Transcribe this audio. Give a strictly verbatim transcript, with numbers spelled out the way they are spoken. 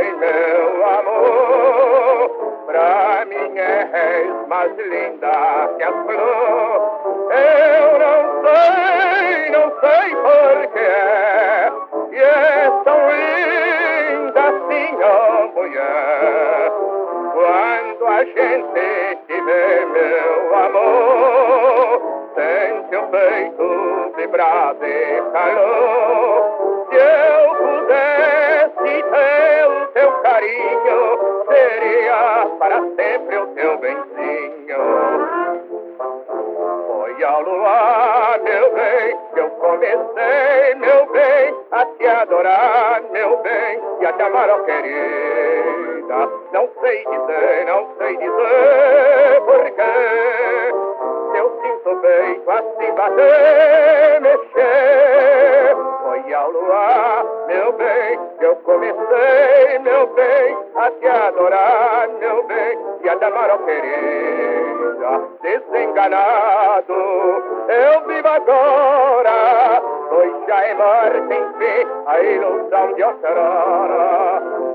bem, meu amor, pra mim és mais linda que a flor. Eu não sei, não sei porquê, e é tão linda assim, ó mulher. Quando a gente te vê, meu amor, sente o peito vibrar de calor. Se eu pudesse ter o teu carinho, seria para sempre o teu benzinho. Foi ao luar, meu bem, que eu comecei, meu bem, a te adorar, meu bem, e a te amar, ó querida. Não sei dizer, não sei dizer porquê, eu sinto o peito assim bater, mexer. Foi ao luar, meu bem, que eu comecei, meu bem, a te adorar, meu bem, e a te amar, ó querida. Desenganado, eu vivo agora, pois já é morte, enfim, a ilusão de outrora.